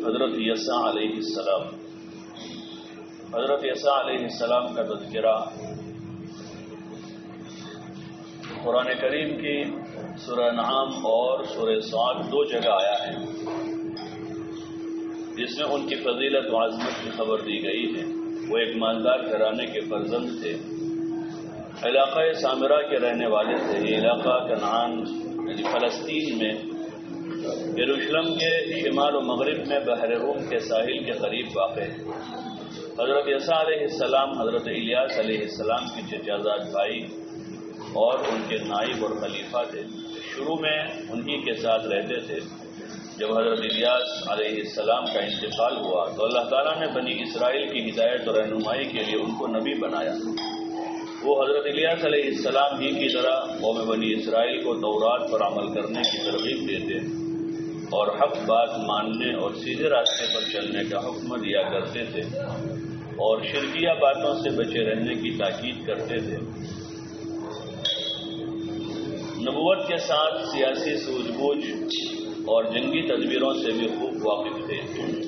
حضرت یسع علیہ السلام. حضرت یسع علیہ السلام کا تذکرہ قرآن کریم کی سورہ انعام اور سورہ صاد دو جگہ آیا ہے، جس میں ان کی فضیلت و عظمت کی خبر دی گئی ہے. وہ ایک مالدار گھرانے کے فرزند تھے، علاقہ سامرہ کے رہنے والے تھے. یہ علاقہ کنعان یعنی فلسطین میں یروشلم کے شمال و مغرب میں بحر روم کے ساحل کے قریب واقع ہے. حضرت یسع علیہ السلام حضرت الیاس علیہ السلام کے چچا زاد بھائی اور ان کے نائب اور خلیفہ تھے. شروع میں انہی کے ساتھ رہتے تھے. جب حضرت الیاس علیہ السلام کا انتقال ہوا تو اللہ تعالیٰ نے بنی اسرائیل کی ہدایت اور رہنمائی کے لیے ان کو نبی بنایا. وہ حضرت الیاس علیہ السلام ہی کی طرح قوم بنی اسرائیل کو تورات پر عمل کرنے کی ترغیب دیتے اور حق بات ماننے اور سیدھے راستے پر چلنے کا حکم دیا کرتے تھے اور شرکیہ باتوں سے بچے رہنے کی تاکید کرتے تھے. نبوت کے ساتھ سیاسی سوجھ بوجھ اور جنگی تدبیروں سے بھی خوب واقف تھے.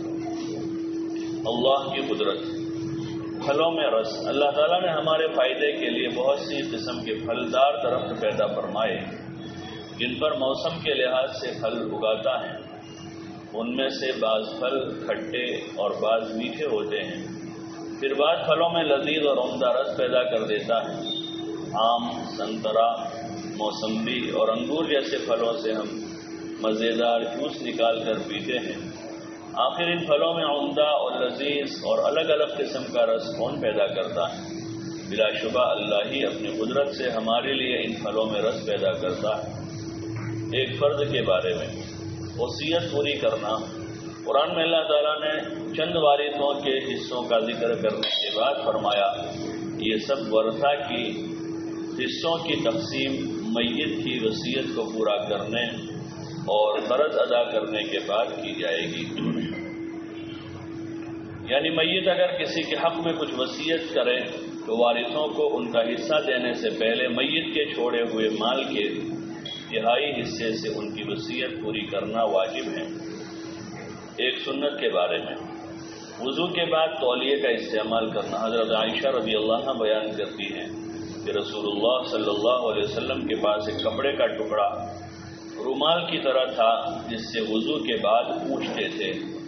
اللہ کی قدرت. پھلوں میں رس. اللہ تعالیٰ نے ہمارے فائدے کے لیے بہت سی قسم کے پھلدار درخت پیدا فرمائے جن پر موسم کے لحاظ سے پھل اگاتا ہے. ان میں سے بعض پھل کھٹے اور بعض میٹھے ہوتے ہیں. پھر بعض پھلوں میں لذیذ اور عمدہ رس پیدا کر دیتا ہے. آم، سنترا، موسمبی اور انگور جیسے پھلوں سے ہم مزیدار جوس نکال کر پیتے ہیں. آخر ان پھلوں میں عمدہ اور لذیذ اور الگ الگ قسم کا رس کون پیدا کرتا ہے؟ بلا شبہ اللہ ہی اپنی قدرت سے ہمارے لیے ان پھلوں میں رس پیدا کرتا ہے. ایک فرد کے بارے میں وصیت پوری کرنا. قرآن میں اللہ تعالیٰ نے چند وارثوں کے حصوں کا ذکر کرنے کے بعد فرمایا یہ سب ورثہ کی حصوں کی تقسیم میت کی وصیت کو پورا کرنے اور قرض ادا کرنے کے بعد کی جائے گی. یعنی میت اگر کسی کے حق میں کچھ وصیت کرے تو وارثوں کو ان کا حصہ دینے سے پہلے میت کے چھوڑے ہوئے مال کے تہائی حصے سے ان کی وصیت پوری کرنا واجب ہے. ایک سنت کے بارے میں وضو کے بعد تولیے کا استعمال کرنا. حضرت عائشہ رضی اللہ عنہ بیان کرتی ہیں کہ رسول اللہ صلی اللہ علیہ وسلم کے پاس ایک کپڑے کا ٹکڑا رومال کی طرح تھا جس سے وضو کے بعد پوچھتے تھے.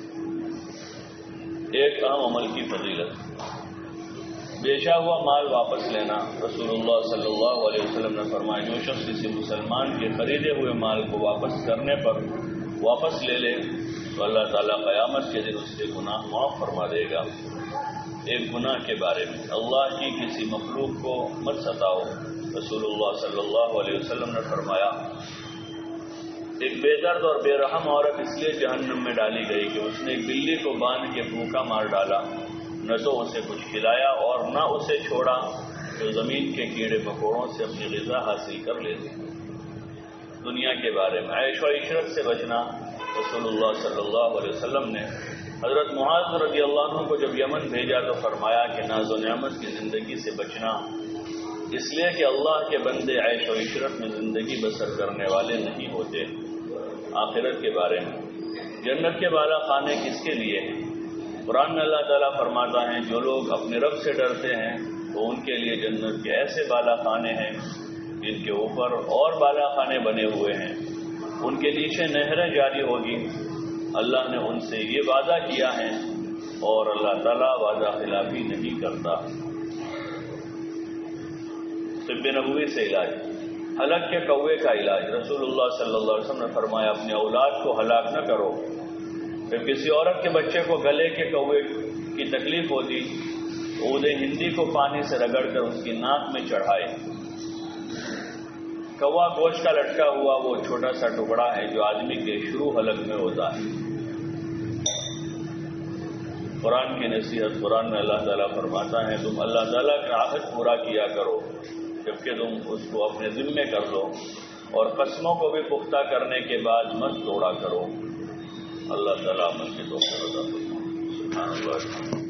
ایک اہم عمل کی فضیلت. بیچا ہوا مال واپس لینا. رسول اللہ صلی اللہ علیہ وسلم نے فرمایا جو شخص کسی مسلمان کے خریدے ہوئے مال کو واپس کرنے پر واپس لے لے تو اللہ تعالیٰ قیامت کے دن اس کے گناہ معاف فرما دے گا. ایک گناہ کے بارے میں اللہ کی کسی مخلوق کو مت ستاؤ. رسول اللہ صلی اللہ علیہ وسلم نے فرمایا ایک بے درد اور بے رحم عورت اس لیے جہنم میں ڈالی گئی کہ اس نے ایک بلی کو باندھ کے بھوکا مار ڈالا. نہ تو اسے کچھ کھلایا اور نہ اسے چھوڑا جو زمین کے کیڑے مکوڑوں سے اپنی غذا حاصل کر لیتے. دنیا کے بارے میں عیش و عشرت سے بچنا. رسول اللہ صلی اللہ علیہ وسلم نے حضرت معاذ رضی اللہ عنہ کو جب یمن بھیجا تو فرمایا کہ ناز و نعمت کی زندگی سے بچنا، اس لیے کہ اللہ کے بندے عیش و عشرت میں زندگی بسر کرنے والے نہیں ہوتے. آخرت کے بارے میں جنت کے بالا خانے کس کے لیے ہیں؟ قرآن میں اللہ تعالیٰ فرماتا ہے جو لوگ اپنے رب سے ڈرتے ہیں تو ان کے لیے جنت کے ایسے بالا خانے ہیں جن کے اوپر اور بالا خانے بنے ہوئے ہیں، ان کے نیچے نہریں جاری ہوگی. اللہ نے ان سے یہ وعدہ کیا ہے اور اللہ تعالیٰ وعدہ خلافی نہیں کرتا. طب نبوی سے علاج. ہلاک کے کوے کا علاج. رسول اللہ صلی اللہ علیہ وسلم نے فرمایا اپنی اولاد کو ہلاک نہ کرو. جب کسی عورت کے بچے کو گلے کے کوے کی تکلیف ہوتی تو عود ہندی کو پانی سے رگڑ کر اس کی ناک میں چڑھائے. کوا گوشت کا لٹکا ہوا وہ چھوٹا سا ٹکڑا ہے جو آدمی کے شروع حلق میں ہوتا ہے. قرآن کی نصیحت. قرآن میں اللہ تعالیٰ فرماتا ہے تم اللہ تعالیٰ کا عہد پورا کیا کرو جبکہ تم اس کو اپنے ذمے کر لو اور قسموں کو بھی پختہ کرنے کے بعد مت توڑا کرو. اللہ تعالیٰ عمل کے توفیق عطا فرمائے. سبحان اللہ.